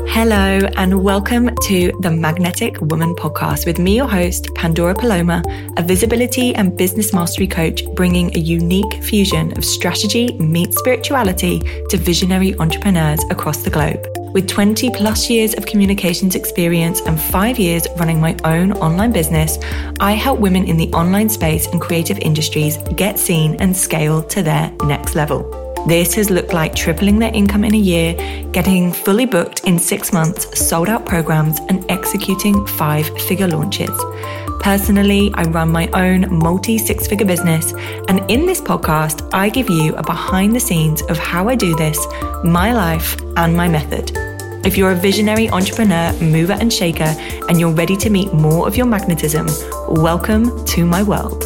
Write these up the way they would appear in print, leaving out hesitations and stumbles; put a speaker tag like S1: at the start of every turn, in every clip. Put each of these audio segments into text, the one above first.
S1: Hello, and welcome to the Magnetic Woman podcast with me, your host, Pandora Paloma, a visibility and business mastery coach, bringing a unique fusion of strategy meets spirituality to visionary entrepreneurs across the globe. With 20 plus years of communications experience and 5 years running my own online business, I help women in the online space and creative industries get seen and scale to their next level. This has looked like tripling their income in a year, getting fully booked in 6 months, sold out programs, and executing 5-figure launches. Personally, I run my own multi-6-figure business, and in this podcast, I give you a behind the scenes of how I do this, my life, and my method. If you're a visionary entrepreneur, mover and shaker, and you're ready to meet more of your magnetism, welcome to my world.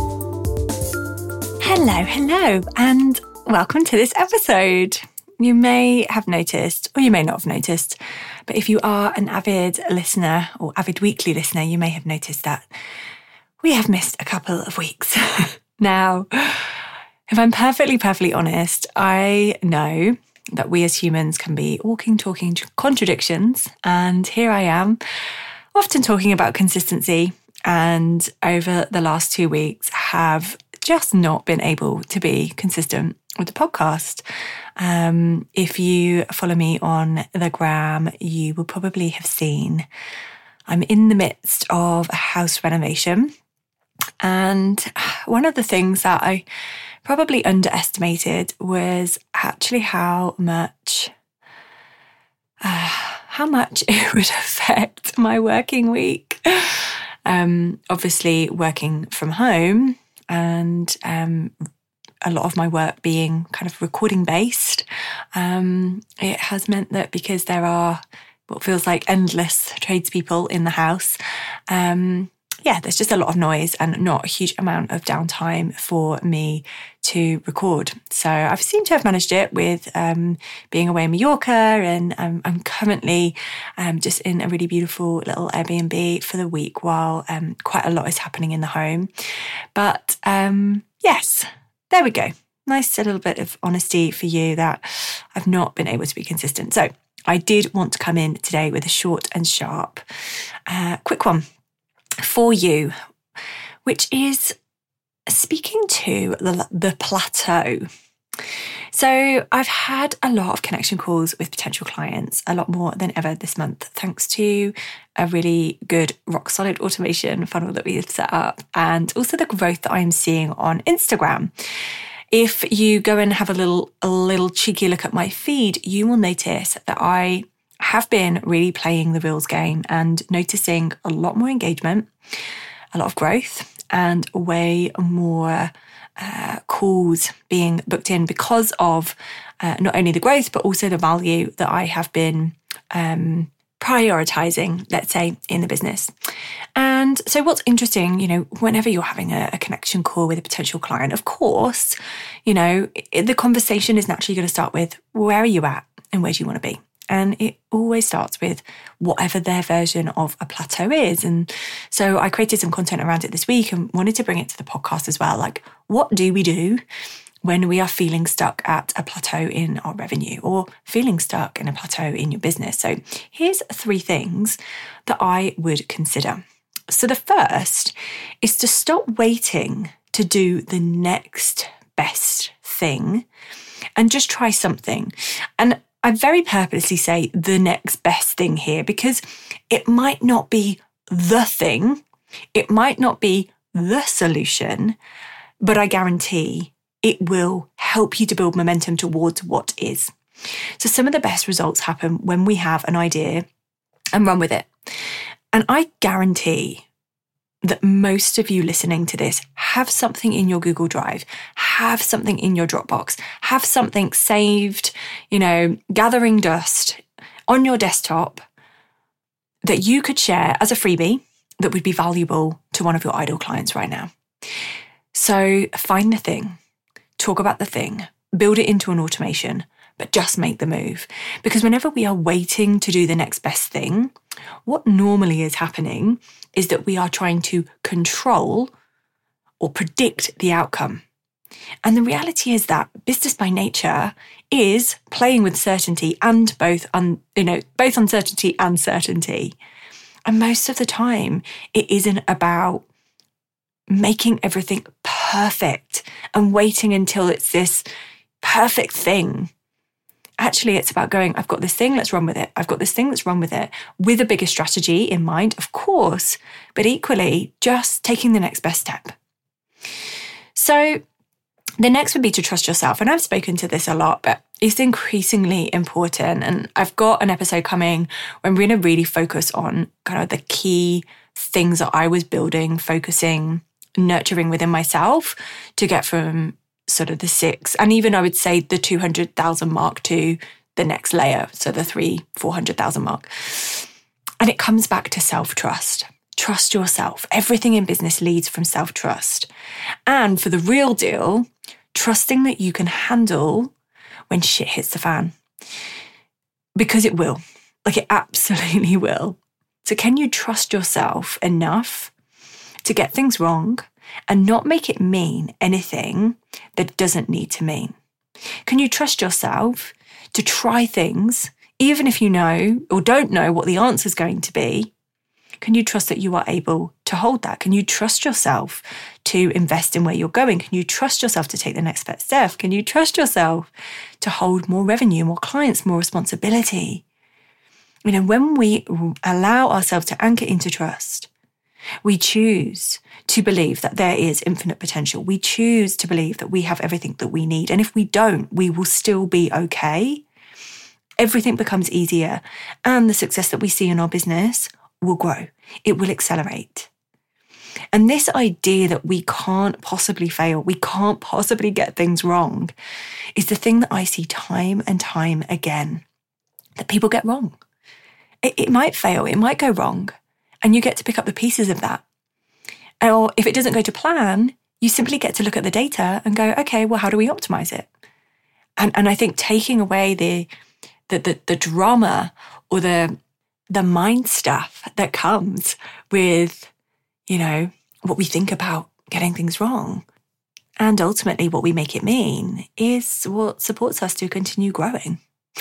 S1: Hello, and welcome to this episode. You may have noticed, or you may not have noticed, but if you are an avid listener or avid weekly listener, you may have noticed that we have missed a couple of weeks. Now, if I'm perfectly honest, I know that we as humans can be walking, talking contradictions. And here I am, often talking about consistency, and over the last 2 weeks have just not been able to be consistent with the podcast. If you follow me on the gram, you will probably have seen I'm in the midst of a house renovation. And one of the things that I probably underestimated was actually how much it would affect my working week. Obviously working from home and a lot of my work being kind of recording based, it has meant that because there are what feels like endless tradespeople in the house, there's just a lot of noise and not a huge amount of downtime for me to record. So I've seemed to have managed it with being away in Mallorca, and I'm currently just in a really beautiful little Airbnb for the week while quite a lot is happening in the home. But yes, there we go. Nice little bit of honesty for you that I've not been able to be consistent. So I did want to come in today with a short and sharp, quick one for you, which is speaking to the plateau. So I've had a lot of connection calls with potential clients, a lot more than ever this month, thanks to a really good rock solid automation funnel that we have set up, and also the growth that I am seeing on Instagram. If you go and have a little cheeky look at my feed, you will notice that I have been really playing the Reels game and noticing a lot more engagement, a lot of growth, and way more calls being booked in because of not only the growth, but also the value that I have been prioritizing, let's say, in the business. And so what's interesting, whenever you're having a connection call with a potential client, of course, the conversation is naturally going to start with, where are you at and where do you want to be? And it always starts with whatever their version of a plateau is. And so I created some content around it this week and wanted to bring it to the podcast as well. Like, what do we do when we are feeling stuck at a plateau in our revenue or feeling stuck in a plateau in your business? So here's 3 things that I would consider. So the first is to stop waiting to do the next best thing and just try something. And I very purposely say the next best thing here because it might not be the thing, it might not be the solution, but I guarantee it will help you to build momentum towards what is. So some of the best results happen when we have an idea and run with it. And I guarantee that most of you listening to this have something in your Google Drive, have something in your Dropbox, have something saved, gathering dust on your desktop that you could share as a freebie that would be valuable to one of your ideal clients right now. So find the thing, talk about the thing, build it into an automation, but just make the move. Because whenever we are waiting to do the next best thing, what normally is happening is that we are trying to control or predict the outcome. And the reality is that business by nature is playing with certainty and both uncertainty and certainty. And most of the time, it isn't about making everything perfect and waiting until it's this perfect thing. Actually, it's about going, I've got this thing, let's run with it. I've got this thing, let's run with it. With a bigger strategy in mind, of course, but equally just taking the next best step. So the next would be to trust yourself. And I've spoken to this a lot, but it's increasingly important. And I've got an episode coming where I'm going to really focus on kind of the key things that I was building, focusing, nurturing within myself to get from sort of the 6, and even I would say the 200,000 mark to the next layer. So the 400,000 mark. And it comes back to self-trust. Trust yourself. Everything in business leads from self-trust. And for the real deal, trusting that you can handle when shit hits the fan. Because it will. Like, it absolutely will. So can you trust yourself enough to get things wrong and not make it mean anything that doesn't need to mean? Can you trust yourself to try things, even if you know or don't know what the answer is going to be? Can you trust that you are able to hold that? Can you trust yourself to invest in where you're going? Can you trust yourself to take the next best step? Can you trust yourself to hold more revenue, more clients, more responsibility? You know, when we allow ourselves to anchor into trust, we choose to believe that there is infinite potential. We choose to believe that we have everything that we need. And if we don't, we will still be okay. Everything becomes easier. And the success that we see in our business will grow. It will accelerate. And this idea that we can't possibly fail, we can't possibly get things wrong, is the thing that I see time and time again, that people get wrong. It might fail, it might go wrong, and you get to pick up the pieces of that. Or if it doesn't go to plan, you simply get to look at the data and go, okay, well, how do we optimize it? And I think taking away the drama or the mind stuff that comes with, you know, what we think about getting things wrong, and ultimately what we make it mean, is what supports us to continue growing.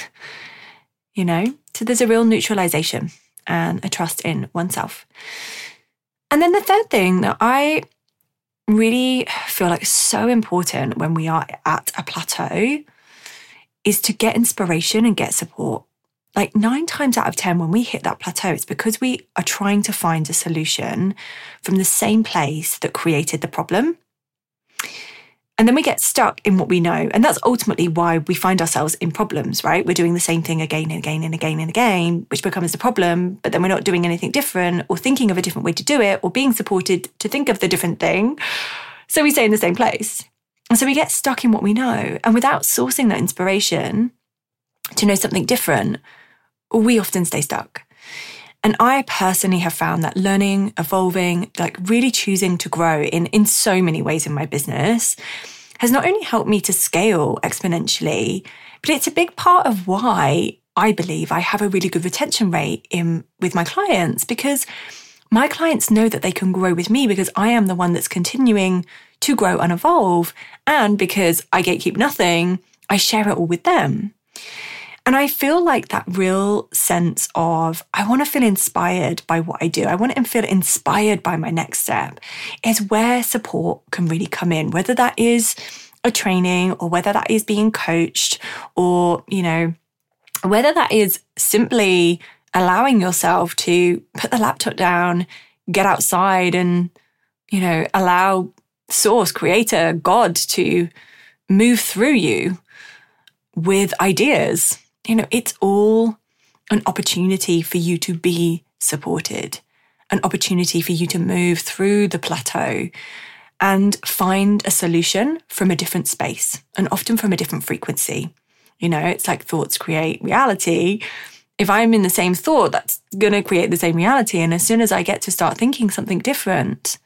S1: You know, so there's a real neutralization and a trust in oneself. And then the third thing that I really feel like is so important when we are at a plateau is to get inspiration and get support. Like 9 times out of 10, when we hit that plateau, it's because we are trying to find a solution from the same place that created the problem. And then we get stuck in what we know. And that's ultimately why we find ourselves in problems, right? We're doing the same thing again and again and again and again, which becomes the problem, but then we're not doing anything different or thinking of a different way to do it or being supported to think of the different thing. So we stay in the same place. And so we get stuck in what we know. And without sourcing that inspiration to know something different, we often stay stuck. And I personally have found that learning, evolving, like really choosing to grow in so many ways in my business has not only helped me to scale exponentially, but it's a big part of why I believe I have a really good retention rate with my clients, because my clients know that they can grow with me because I am the one that's continuing to grow and evolve. And because I gatekeep nothing, I share it all with them. And I feel like that real sense of, I want to feel inspired by what I do. I want to feel inspired by my next step is where support can really come in, whether that is a training or whether that is being coached or, you know, whether that is simply allowing yourself to put the laptop down, get outside and, you know, allow Source, Creator, God to move through you with ideas. You know, it's all an opportunity for you to be supported, an opportunity for you to move through the plateau and find a solution from a different space and often from a different frequency. You know, it's like thoughts create reality. If I'm in the same thought, that's going to create the same reality. And as soon as I get to start thinking something different,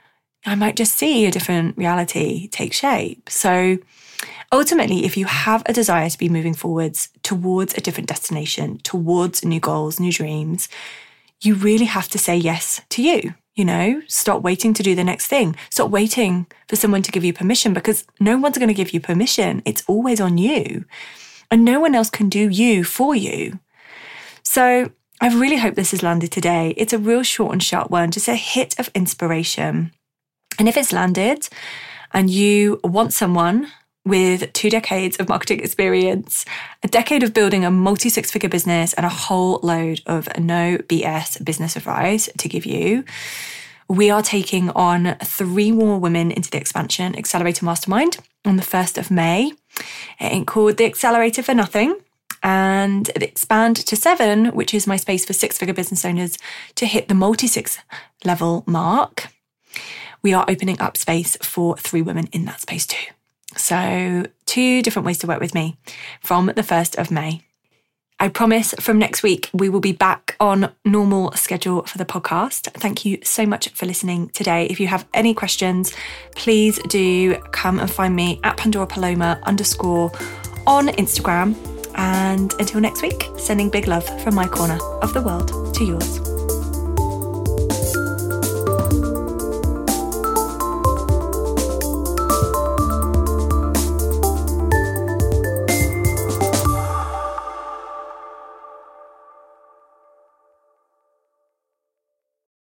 S1: I might just see a different reality take shape. So ultimately, if you have a desire to be moving forwards towards a different destination, towards new goals, new dreams, you really have to say yes to you. Stop waiting to do the next thing. Stop waiting for someone to give you permission, because no one's going to give you permission. It's always on you. And no one else can do you for you. So I really hope this has landed today. It's a real short and sharp one, just a hit of inspiration. And if it's landed and you want someone with 2 decades of marketing experience, a decade of building a multi-6-figure business, and a whole load of no BS business advice to give you, we are taking on 3 more women into the Expansion Accelerator Mastermind on the 1st of May. It ain't called the Accelerator for nothing. And the Expand to 7, which is my space for 6-figure business owners to hit the multi-6 level mark, we are opening up space for 3 women in that space too. So 2 different ways to work with me from the 1st of May. I promise from next week, we will be back on normal schedule for the podcast. Thank you so much for listening today. If you have any questions, please do come and find me at PandoraPaloma _ on Instagram. And until next week, sending big love from my corner of the world to yours.